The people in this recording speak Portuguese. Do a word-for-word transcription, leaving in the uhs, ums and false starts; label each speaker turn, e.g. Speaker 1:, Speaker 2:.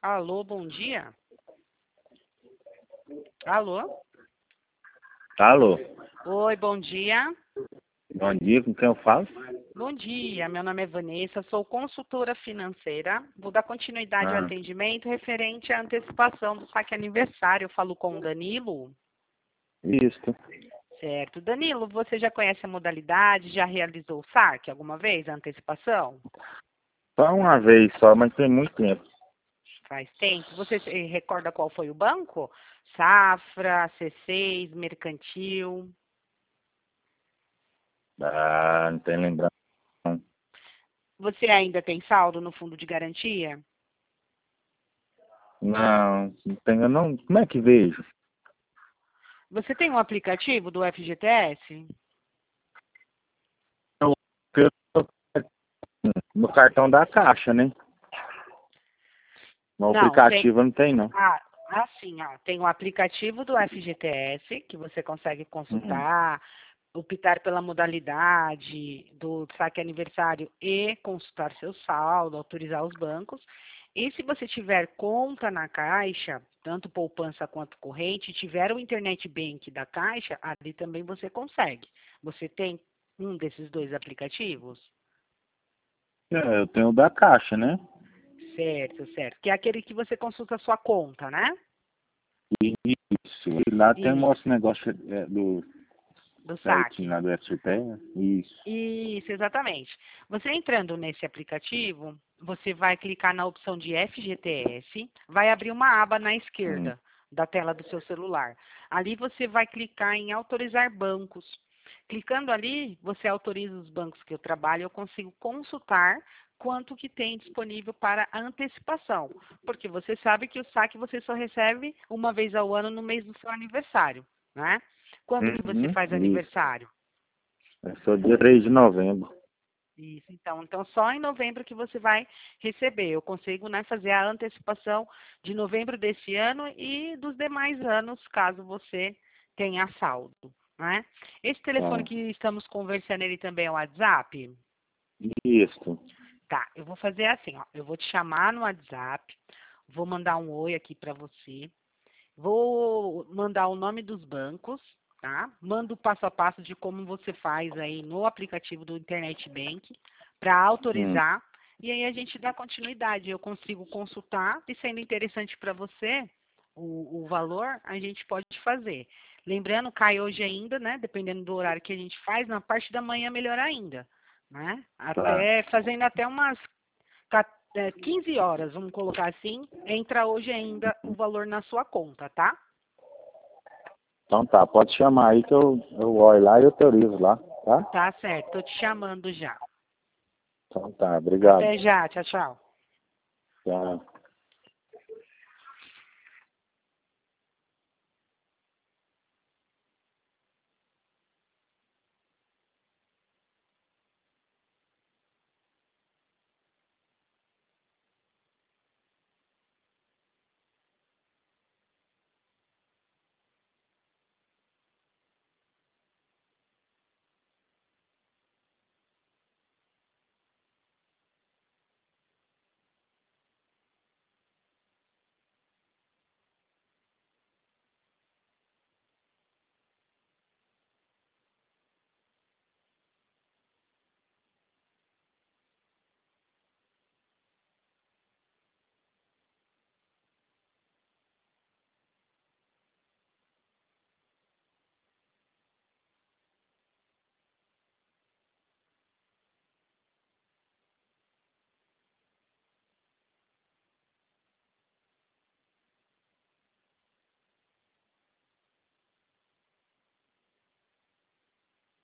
Speaker 1: Alô, bom dia. Alô?
Speaker 2: Alô,
Speaker 1: Oi, bom dia.
Speaker 2: bom dia, com quem eu falo?
Speaker 1: Bom dia, meu nome é Vanessa, sou consultora financeira. Vou dar continuidade ao
Speaker 2: Ah,
Speaker 1: atendimento referente à antecipação do saque aniversário. Eu falo com o Danilo.
Speaker 2: isso.
Speaker 1: Certo. Danilo, você já conhece a modalidade? Já realizou o saque alguma vez, a antecipação?
Speaker 2: Só uma vez só, mas tem muito tempo.
Speaker 1: Faz tempo. Você se recorda qual foi o banco? Safra, C seis, Mercantil.
Speaker 2: Ah, não tem lembrança. Não,
Speaker 1: Você ainda tem saldo no fundo de garantia?
Speaker 2: não não tenho, não. Como é que vejo?
Speaker 1: Você tem um aplicativo do F G T S?
Speaker 2: Eu- eu- No cartão da Caixa, né? No
Speaker 1: Não, tem.
Speaker 2: aplicativo não tem, não.
Speaker 1: Ah, assim, ó, tem o aplicativo do F G T S que você consegue
Speaker 2: Uhum.
Speaker 1: consultar, optar pela modalidade do saque aniversário e consultar seu saldo, autorizar os bancos. E se você tiver conta na Caixa, tanto poupança quanto corrente, tiver o Internet Bank da Caixa, ali também você consegue. Você tem um desses dois aplicativos?
Speaker 2: É, eu tenho o da Caixa, né?
Speaker 1: Certo, certo. Que é aquele que você consulta a sua conta, né?
Speaker 2: Isso. E lá tem o
Speaker 1: Isso,
Speaker 2: nosso negócio é, do
Speaker 1: do
Speaker 2: certinho
Speaker 1: saque.
Speaker 2: lá do F G T. Isso.
Speaker 1: Isso, exatamente. Você entrando nesse aplicativo, você vai clicar na opção de F G T S, vai abrir uma aba na
Speaker 2: Hum.
Speaker 1: esquerda da tela do seu celular. Ali você vai clicar em autorizar bancos. Clicando ali, você autoriza os bancos que eu trabalho, eu consigo consultar quanto que tem disponível para antecipação, porque você sabe que o saque você só recebe uma vez ao ano no mês do seu aniversário, né? Quando que você
Speaker 2: Uhum.
Speaker 1: faz
Speaker 2: Isso.
Speaker 1: aniversário?
Speaker 2: É só dia três de novembro.
Speaker 1: Isso, então, então só em novembro que você vai receber. Eu consigo, né, fazer a antecipação de novembro desse ano e dos demais anos, caso você tenha saldo, né? Esse telefone
Speaker 2: Tá.
Speaker 1: que estamos conversando, ele também é o WhatsApp?
Speaker 2: Isso.
Speaker 1: Tá, eu vou fazer assim, ó, eu vou te chamar no WhatsApp, vou mandar um oi aqui para você, vou mandar o nome dos bancos, tá? Mando o passo a passo de como você faz aí no aplicativo do Internet Bank para
Speaker 2: Hum.
Speaker 1: autorizar e aí a gente dá continuidade. Eu consigo consultar e sendo interessante para você o, o valor, a gente pode fazer. Lembrando, cai hoje ainda, né? Dependendo do horário que a gente faz, na parte da manhã melhor ainda, né?
Speaker 2: Tá.
Speaker 1: Até fazendo até umas ca- é, quinze horas, vamos colocar assim, entra hoje ainda o valor na sua conta, tá?
Speaker 2: Então tá, pode chamar aí que eu, eu olho lá e autorizo lá, tá?
Speaker 1: Tá certo, tô te chamando já.
Speaker 2: Então tá, obrigado.
Speaker 1: Até já, tchau, tchau.
Speaker 2: Tchau.